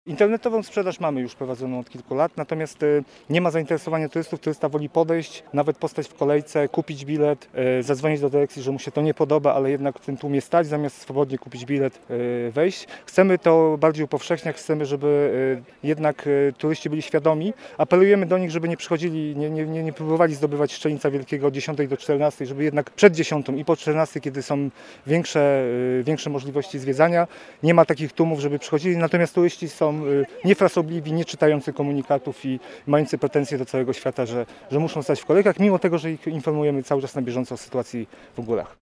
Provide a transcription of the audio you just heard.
Internetową sprzedaż mamy już prowadzoną od kilku lat, natomiast nie ma zainteresowania turystów. Turysta woli podejść, nawet postać w kolejce, kupić bilet, zadzwonić do dyrekcji, że mu się to nie podoba, ale jednak w tym tłumie stać, zamiast swobodnie kupić bilet, wejść. Chcemy to bardziej upowszechniać, chcemy, żeby jednak turyści byli świadomi. Apelujemy do nich, żeby nie przychodzili, nie próbowali zdobywać Szczelinca Wielkiego od 10 do 14, żeby jednak przed 10 i po 14, kiedy są większe możliwości zwiedzania, nie ma takich tłumów, żeby przychodzili, natomiast turyści są niefrasobliwi, nie czytający komunikatów i mający pretensje do całego świata, że muszą stać w kolejkach, mimo tego, że ich informujemy cały czas na bieżąco o sytuacji w górach.